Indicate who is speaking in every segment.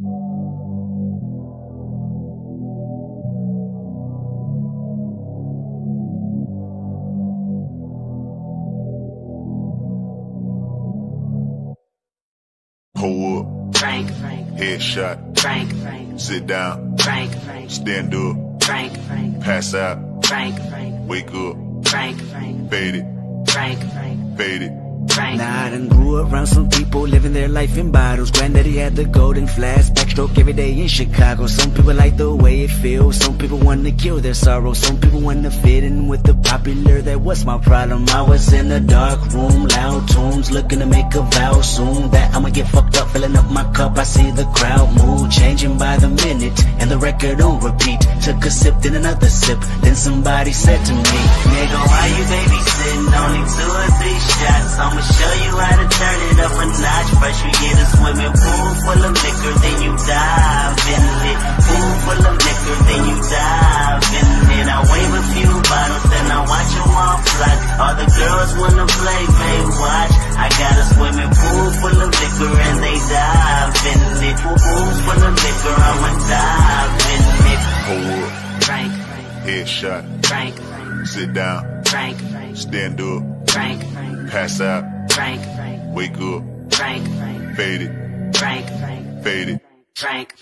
Speaker 1: Pull up, Frank, headshot, Frank, sit down, Frank, stand up, Frank, pass out, Frank, wake up, Frank, fade it, Frank, fade it.
Speaker 2: Nah, I done grew around some people living their life in bottles. Granddaddy had the golden flash, backstroke every day in Chicago. Some people like the way it feels, some people want to kill their sorrow. Some people want to fit in with the popular, that was my problem. I was in a dark room, loud tunes, looking to make a vow soon that I'ma get fucked up, filling up my cup. I see the crowd mood changing by the minute, and the record on repeat. Took a sip, then another sip, then somebody said to me, nigga, why you babysitting? Only 2 or 3 shots, I'ma show you how to turn it up a notch. First you get a swimming pool full of liquor, then you dive in it. Pool full of liquor, then you dive in it. I wave a few bottles, then I watch them all fly. All the girls wanna play, they watch. I got a swimming pool full of liquor and they dive in it. Pool full of liquor, I'ma dive in it.
Speaker 1: Pull up,
Speaker 2: Frank,
Speaker 1: headshot,
Speaker 2: Frank,
Speaker 1: sit down,
Speaker 2: Frank,
Speaker 1: stand up,
Speaker 2: Frank,
Speaker 1: pass out,
Speaker 2: Frank,
Speaker 1: wake up,
Speaker 2: Frank,
Speaker 1: fade it,
Speaker 2: Frank,
Speaker 1: fade it.
Speaker 2: Frank.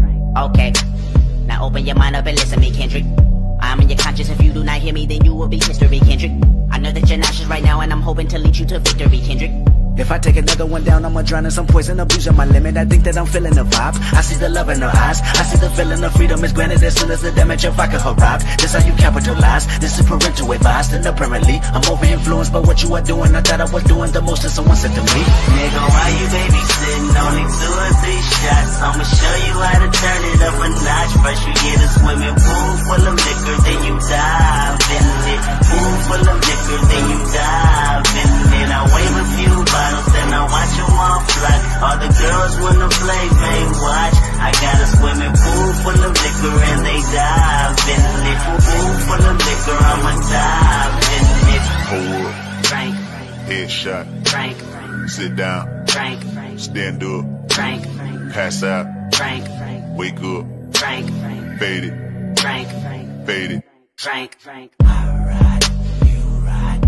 Speaker 3: Okay, now open your mind up and listen to me, Kendrick. I'm in your conscience. If you do not hear me, then you will be history, Kendrick. I know that you're nauseous right now, and I'm hoping to lead you to victory, Kendrick.
Speaker 2: If I take another one down, I'ma drown in some poison, abusing my limit. I think that I'm feeling the vibe. I see the love in her eyes. I see the feeling of freedom is granted as soon as the damage of vodka arrived. This how you capitalize. This is parental advice. And apparently, I'm over influenced by what you are doing. I thought I was doing the most, and someone said to me,
Speaker 4: nigga, why you babysitting? Only 2 or 3 shots. I'ma show you how to turn it up a notch. First you get a swimming pool full of liquor, then you dive in it. Pool full of liquor, then you dive in it. I wave a few bottles, then I watch them all fly. All the girls wanna play, they watch. I got a swimming pool full of liquor and they dive in it. Pool full of liquor, I'ma dive in it.
Speaker 1: Pull up,
Speaker 2: Frank,
Speaker 1: headshot,
Speaker 2: Frank,
Speaker 1: sit down,
Speaker 2: Frank,
Speaker 1: stand up,
Speaker 2: Frank,
Speaker 1: pass out,
Speaker 2: Frank,
Speaker 1: wake up,
Speaker 2: Frank,
Speaker 1: fade it,
Speaker 2: Frank,
Speaker 1: fade it.
Speaker 2: Frank.
Speaker 5: I ride, you ride,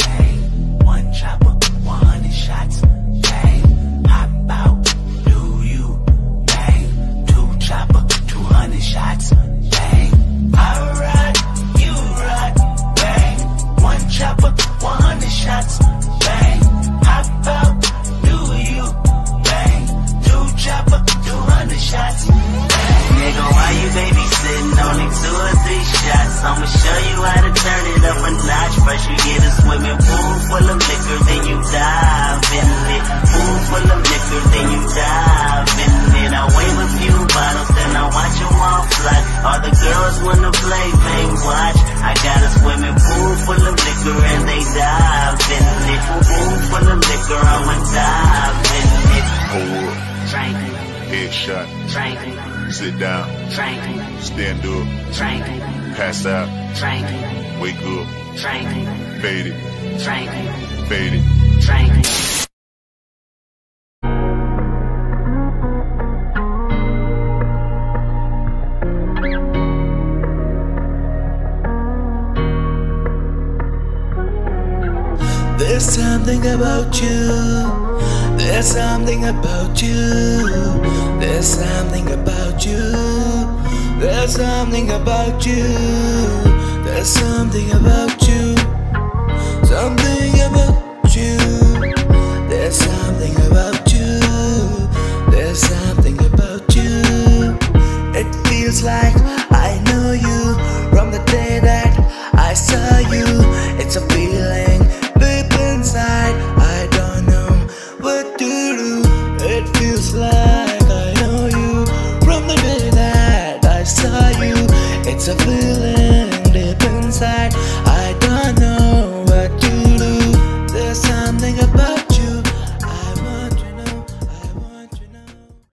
Speaker 5: bang. 1 chopper, 100 shots, bang. Hop out, do you, bang. 2 chopper, 200 shots, bang. I ride, you ride, bang. 1 chopper, 100 shots, bang. Hop out, do you, bang. 2 chopper, 200 shots, bang.
Speaker 4: Nigga, why you babysitting? Only 2 or 3 shots. I'ma show you how to turn it up a notch. First you get a swimming pool full of liquor, then you dive in it. Pool full of liquor, then you dive in it. I wave a few bottles, then I watch them all fly. All the girls wanna play, they watch. I got a swimming pool full of liquor and they dive in it. Pool full of liquor, I'ma dive in it.
Speaker 1: Pull up,
Speaker 2: Frank,
Speaker 1: headshot,
Speaker 2: Frank,
Speaker 1: sit down,
Speaker 2: Frank,
Speaker 1: stand up,
Speaker 2: Frank,
Speaker 1: pass out,
Speaker 2: Frank,
Speaker 1: wake up,
Speaker 2: Frank,
Speaker 1: fade it,
Speaker 2: Frank,
Speaker 1: fade it.
Speaker 2: Frank.
Speaker 5: There's something about you. There's something about you. There's something about you. There's something about you. There's something about you. Something about you. There's something about you. There's something about you. It feels like I know you from the day that I saw you. It's a feeling deep inside. I don't know what to do. It feels like I know you from the day that I saw you. It's a feeling deep inside. I don't know